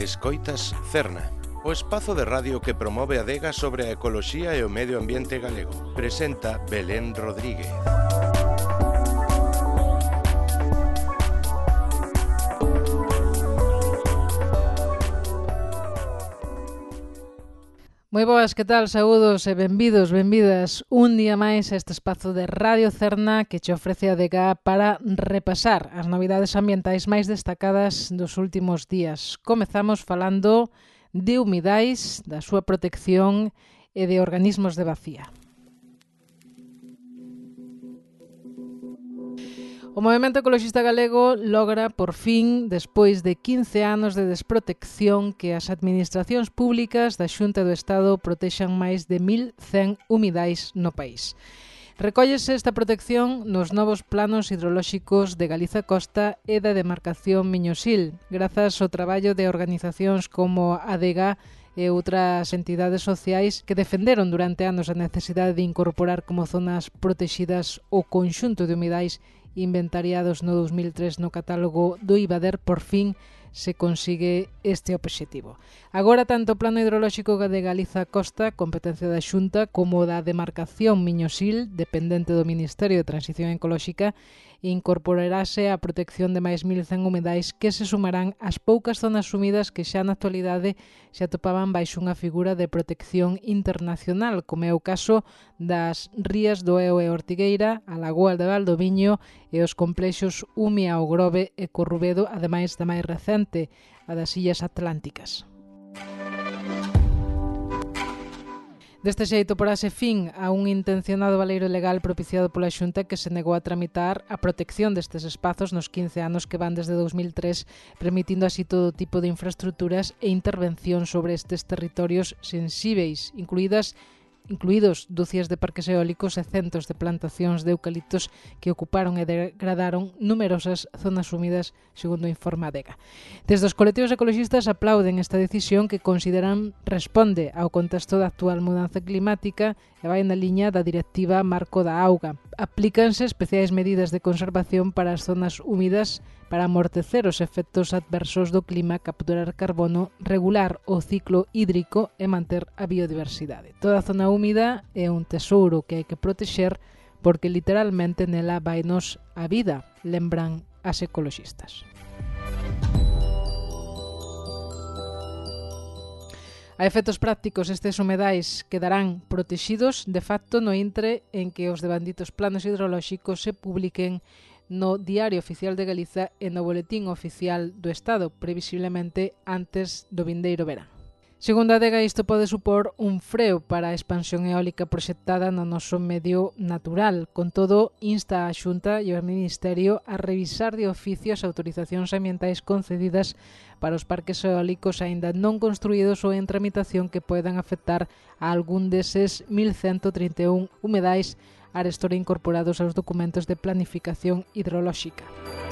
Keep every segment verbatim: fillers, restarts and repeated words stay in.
Escoitas Cerna, o espazo de radio que promove a adega sobre a ecoloxía e o medio ambiente galego. Presenta Belén Rodríguez. Moi boas, que tal? Saúdos e benvidos, benvidas un día máis a este espazo de Radio Cerna que che ofrece a adega para repasar as novidades ambientais máis destacadas dos últimos días. Comezamos falando de humidais, da súa protección e de organismos de bacía. O Movemento Ecoloxista Galego logra, por fin, despois de quince anos de desprotección, que as administracións públicas da Xunta do Estado protexan máis de mil cen humidais no país. Recóllese esta protección nos novos planos hidrolóxicos de Galiza Costa e da demarcación Miñosil, grazas ao traballo de organizacións como a ADEGA e outras entidades sociais que defenderon durante anos a necesidade de incorporar como zonas protexidas o conxunto de humidais inventariados no dos mil tres no catálogo do IBADER. Por fin se consigue este obxectivo. Agora, tanto o Plano Hidrolóxico de Galiza Costa, competencia da Xunta, como da demarcación Miñosil, dependente do Ministerio de Transición Ecolóxica, incorporarase a protección de máis mil cen humidais que se sumarán ás poucas zonas sumidas que xa na actualidade se atopaban baixo unha figura de protección internacional, como é o caso das rías do Eo e Ortigueira, a Lagoa de Valdoviño e os complexos Umia, o Grove e Corrubedo, ademais da máis recente, a das Illas Atlánticas. Deste xeito porase fin a un intencionado baleiro legal propiciado pola Xunta que se negou a tramitar a protección destes espazos nos quince anos que van desde dos mil tres, permitindo así todo tipo de infraestructuras e intervención sobre estes territorios sensíveis, incluídas incluídos dúcias de parques eólicos e centos de plantacións de eucaliptos que ocuparon e degradaron numerosas zonas húmidas, segundo informa a ADEGA. Desde os colectivos ecoloxistas aplauden esta decisión que consideran responde ao contexto da actual mudanza climática e vai na liña da Directiva Marco da Auga. Aplícanse especiais medidas de conservación para as zonas húmidas para amortecer os efectos adversos do clima, capturar carbono, regular o ciclo hídrico e manter a biodiversidade. Toda a zona húmida é un tesouro que hai que protexer porque literalmente nela vainos a vida, lembran as ecoloxistas. A efectos prácticos, estes humedais quedarán protexidos de facto no intre en que os devanditos planos hidrolóxicos se publiquen no Diario Oficial de Galiza e no Boletín Oficial do Estado, previsiblemente antes do vindeiro verán. Segundo a ADEGA, isto pode supor un freo para a expansión eólica proxectada no noso medio natural. Con todo, insta a Xunta e o Ministerio a revisar de oficio as autorizacións ambientais concedidas para os parques eólicos aínda non construídos ou en tramitación que poidan afectar a algún deses mil ciento trinta e un humedais arestora incorporados aos documentos de planificación hidrolóxica.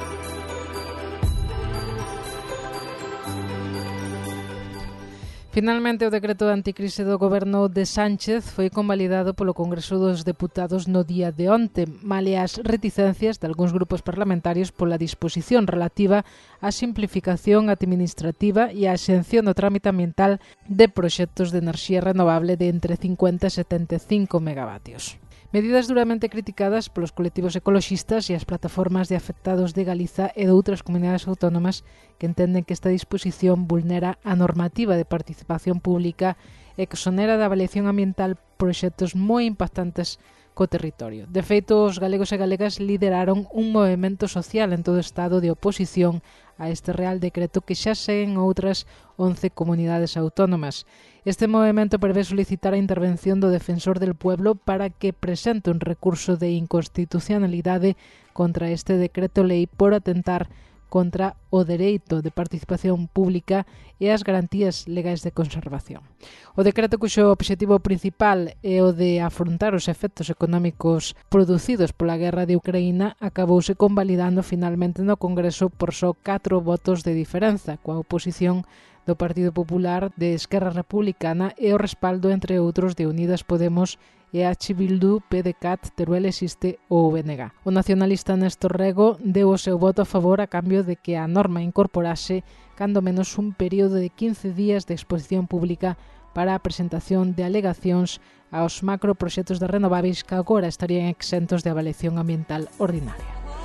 Finalmente, o decreto de anticrise do goberno de Sánchez foi convalidado polo Congreso dos Deputados no día de onte, male as reticencias de algúns grupos parlamentarios pola disposición relativa á simplificación administrativa e á exención do trámite ambiental de proxectos de enerxía renovable de entre cincuenta e setenta e cinco megavatios. Medidas duramente criticadas polos colectivos ecoloxistas e as plataformas de afectados de Galiza e de outras comunidades autónomas que entenden que esta disposición vulnera a normativa de participación pública e que exonera da avaliación ambiental proxectos moi impactantes co territorio. De feito, os galegos e galegas lideraron un movemento social en todo o estado de oposición a este Real Decreto que xa seguen outras once comunidades autónomas. Este movemento prevé solicitar a intervención do Defensor del Pueblo para que presente un recurso de inconstitucionalidade contra este decreto lei por atentar contra o dereito de participación pública e as garantías legais de conservación. O decreto cuxo obxectivo principal é o de afrontar os efectos económicos producidos pola guerra de Ucraína acabouse convalidando finalmente no Congreso por só catro votos de diferenza, coa oposición do Partido Popular, de Esquerra Republicana e o respaldo, entre outros, de Unidas Podemos E H Bildu, P D C A T, Teruel Existe ou U N G. O nacionalista Néstor Rego deu o seu voto a favor a cambio de que a norma incorporase cando menos un período de quince días de exposición pública para a presentación de alegacións aos macroproxectos de renováveis que agora estarían exentos de avaliación ambiental ordinaria.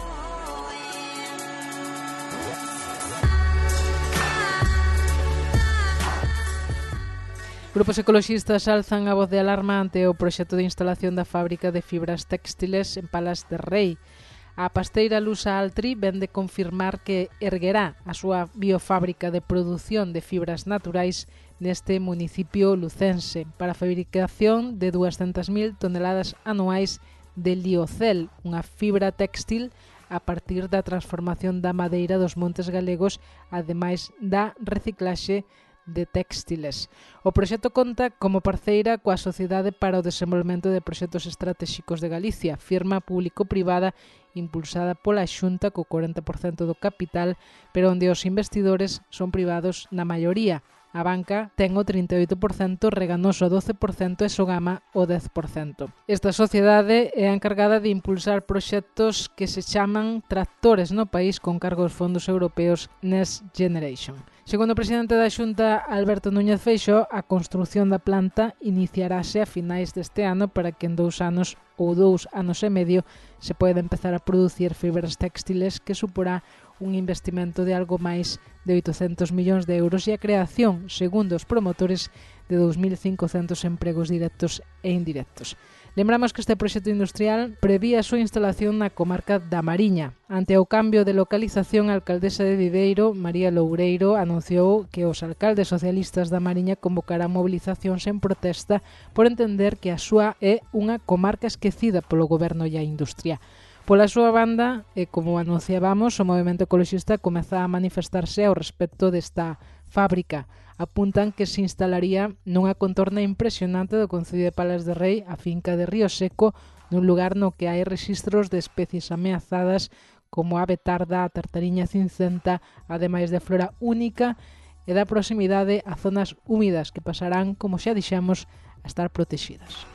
Grupos ecoloxistas alzan a voz de alarma ante o proxecto de instalación da fábrica de fibras textiles en Palas de Rei. A pasteira Lusa Altri vén de confirmar que erguerá a súa biofábrica de produción de fibras naturais neste municipio lucense para a fabricación de duascentas mil toneladas anuais de liocel, unha fibra textil a partir da transformación da madeira dos montes galegos, ademais da reciclaxe de textiles. O proxecto conta como parceira coa Sociedade para o Desenvolvemento de Proxectos Estratégicos de Galicia, firma público-privada impulsada pola Xunta co corenta por cento do capital, pero onde os investidores son privados na maioría. A banca ten o trinta e oito por cento, Reganoso o doce por cento e Sogama o dez por cento. Esta sociedade é a encargada de impulsar proxectos que se chaman tractores no país con cargo aos fondos europeos Next Generation. Segundo o presidente da Xunta, Alberto Núñez Feixóo, a construción da planta iniciarase a finais deste ano para que en dous anos ou dous anos e medio se poida empezar a producir fibras textiles que suporá un investimento de algo máis de oitocentos millóns de euros e a creación, segundo os promotores, de dous mil cincocentos empregos directos e indirectos. Lembramos que este proxecto industrial prevía a súa instalación na comarca da Mariña. Ante o cambio de localización, a alcaldesa de Viveiro, María Loureiro, anunciou que os alcaldes socialistas da Mariña convocarán movilizacións en protesta por entender que a súa é unha comarca esquecida polo goberno e a industria. Pola súa banda, e como anunciábamos, o movemento ecoloxista comeza a manifestarse ao respecto desta fábrica. Apuntan que se instalaría nunha contorna impresionante do concello de Palas de Rei, a finca de Río Seco, nun lugar no que hai rexistros de especies ameazadas como a betarda, a tartariña cincenta, ademais de flora única e da proximidade a zonas húmidas que pasarán, como xa dixemos, a estar protegidas.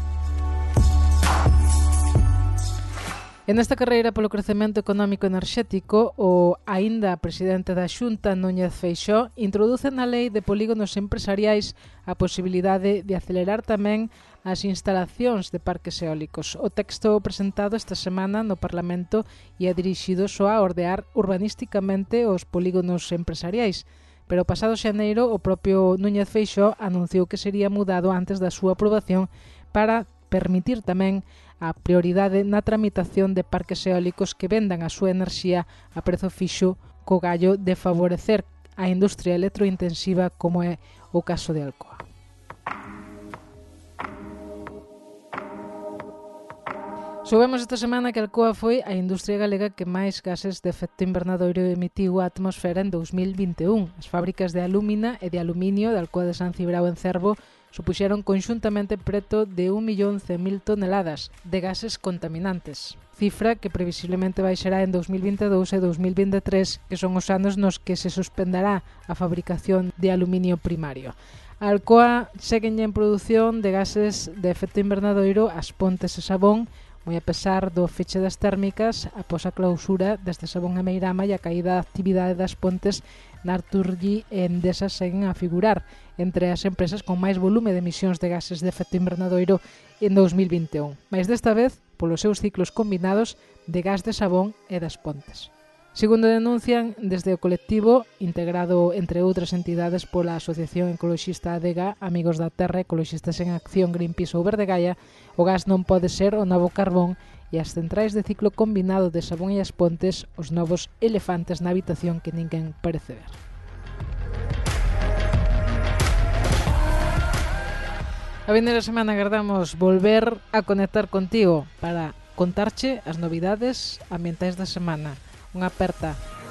En esta carreira polo crecemento económico enerxético, o aínda presidente da Xunta, Núñez Feixóo, introduce na lei de polígonos empresariais a posibilidade de acelerar tamén as instalacións de parques eólicos. O texto presentado esta semana no Parlamento e é dirixido só a ordear urbanísticamente os polígonos empresariais, pero o pasado xaneiro o propio Núñez Feixóo anunciou que sería mudado antes da súa aprobación para permitir tamén a prioridade na tramitación de parques eólicos que vendan a súa enerxía a prezo fixo co gallo de favorecer a industria electrointensiva como é o caso de Alcoa. Soubemos esta semana que Alcoa foi a industria galega que máis gases de efecto invernadoiro emitiu á atmosfera en dous mil vinte e un. As fábricas de alúmina e de aluminio de Alcoa de San Cibrao en Cervo supuxeron conxuntamente preto de un millón cen mil toneladas de gases contaminantes, cifra que previsiblemente baixará en dous mil vinte e dous e dous mil vinte e tres, que son os anos nos que se suspenderá a fabricación de aluminio primario. A Alcoa segue en produción de gases de efecto invernadoiro as Pontes e Sabón, moi a pesar do feche das térmicas após a clausura deste Sabón e Meirama e a caída da actividade das Pontes, Naturgy e Endesa seguen a figurar entre as empresas con máis volume de emisións de gases de efecto invernadoiro en dous mil vinte e un, mais desta vez polos seus ciclos combinados de gas de Sabón e das Pontes. Segundo denuncian desde o colectivo, integrado entre outras entidades pola Asociación Ecoloxista ADEGA, Amigos da Terra, Ecoloxistas en Acción, Greenpeace ou Verde Gaia, o gas non pode ser o novo carbón e as centrais de ciclo combinado de Sabón e as Pontes os novos elefantes na habitación que ninguén parece ver. A vindeira semana agardamos volver a conectar contigo para contarche as novidades ambientais da semana. Unha aperta.